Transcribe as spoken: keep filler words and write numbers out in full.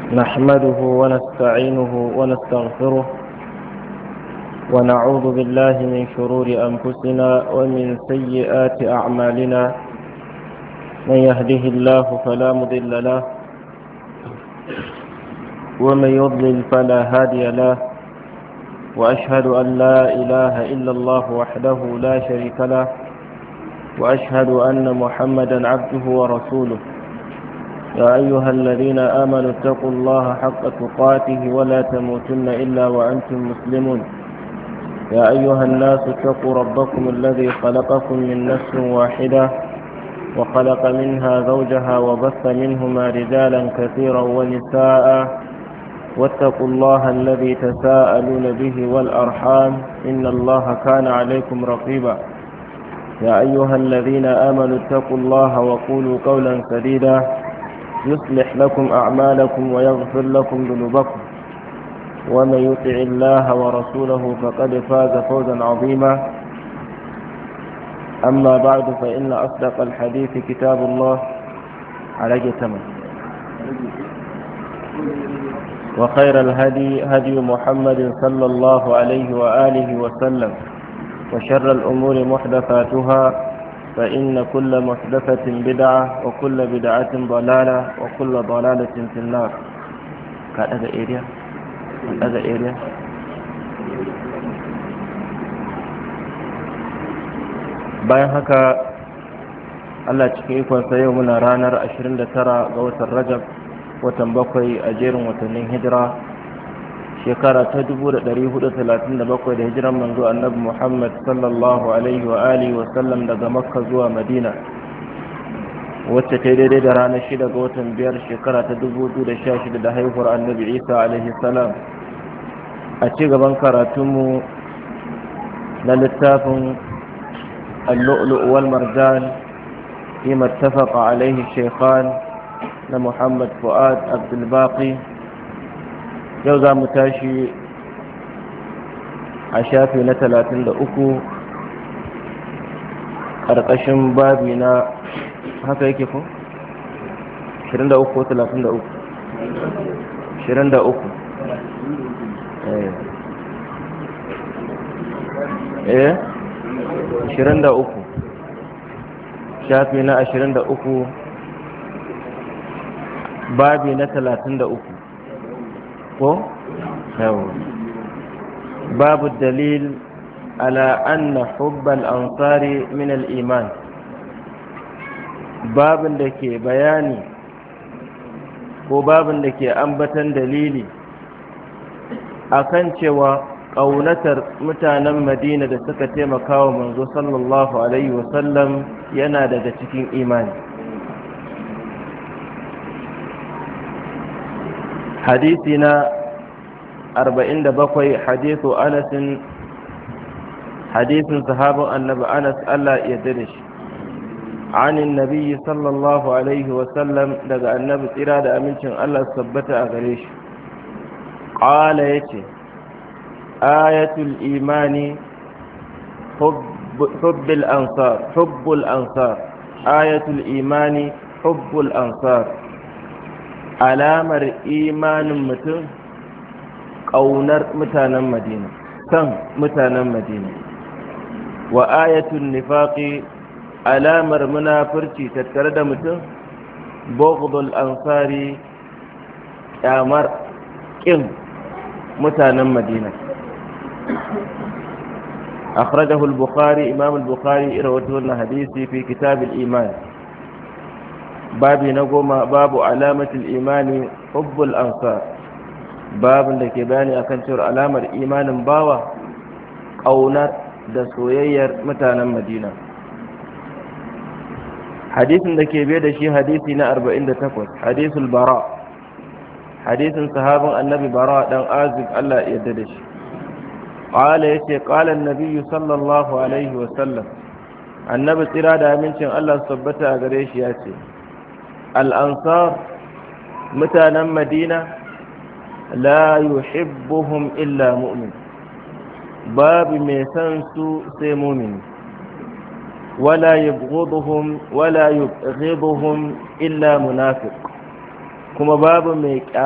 نحمده ونستعينه ونستغفره ونعوذ بالله من شرور أنفسنا ومن سيئات أعمالنا. من يهده الله فلا مضل له ومن يضلل فلا هادي له، وأشهد أن لا إله إلا الله وحده لا شريك له، وأشهد أن محمدا عبده ورسوله. يا أيها الذين آمنوا اتقوا الله حق تقاته ولا تموتن إلا وأنتم مسلمون. يا أيها الناس اتقوا ربكم الذي خلقكم من نفس واحدة وخلق منها زوجها وبث منهما رجالا كثيرا ونساء، واتقوا الله الذي تساءلون به والأرحام إن الله كان عليكم رقيبا. يا أيها الذين آمنوا اتقوا الله وقولوا قولا سديدا يصلح لكم أعمالكم ويغفر لكم ذنوبكم، ومن يطع الله ورسوله فقد فاز فوزا عظيما. أما بعد، فإن أصدق الحديث كتاب الله على جتمه، وخير الهدي هدي محمد صلى الله عليه وآله وسلم، وشر الأمور محدثاتها، فإن كل محدثة بدعة وكل بدعة ضلالة وكل ضلالة في النار. هذا إيريا هذا إيريا bayan haka, Allah cikin ikonsa yau muna ranar ashirin da tara ga watan Rajab, watan bakwai a jerin watannin hijira, shekara ta dubu da ɗari hudu talatin da bakwai da hijiran manzo annabi Muhammad sallallahu alaihi wa alihi wa sallam daga Makka zuwa Madina, wacce ta daidai da ranar shida ga watan biyar shekara ta dubu biyu da sha shida da haihuwar annabi Isa alaihi salam. A ci gaban karatunmu na littafin اللؤلؤ والمرجان فيما اتفق عليه الشيخان لمحمد فؤاد عبد الباقي. يوزع متاشي عشافي نتلاتين لأكو أرقشن بابنا هكا يكفو شرين دا أكو تلاتين دا أكو شرين دا أكو ايه ايه ashirin da uku, shafi na ashirin da uku, babi na talatin da uku, ko? yau babu dalil ala anna hubbal ansari min al-iman. babin da ke bayani ko babin da ke ambatan dalili akan cewa ƙaunatar mutanen Madina da suka taimaka wa manzo sallallahu alaihi wasallam yana daga cikin imani. hadisi na arba'in da bakwai, hadisu anasin hadisin sahabin annabi Anas, Allah ya yarda da shi, anin nabiyyi sallallahu alaihi wasallam, daga annabi tsira da amincin Allah su tabbata a gare shi. qala yace ayatul imani hubbul ansar hubbul ansar ayatul imani hubbul ansar. alamar imanin mutum ƙaunar mutanen Madina, kan mutanen Madina. wa ayatul nifaqi, alamar munafurci tattare da mutum, bughdul ansari, kyamar ƙin mutanen Madina. أخرجه البخاري إمام البخاري رواه الحديث في كتاب الإيمان. باب نقوم باب علامة الإيمان حب الأنصار. باب لك باني أكنشر علامة الإيمان باوة قونات دسوير متانا مدينة. حديث لك بيد شي حديثنا أربعين تقوى حديث البراء، حديث صحابة النبي براء دان آزب الله يددش. قال يتي قال النبي صلى الله عليه وسلم، النبي ترى دا منشن الله سبتا غريش ياتي الأنصار متانا مدينة لا يحبهم إلا مؤمن، باب ميسانسو سي مؤمن، ولا يبغضهم ولا يبغضهم إلا منافق، kuma babu mai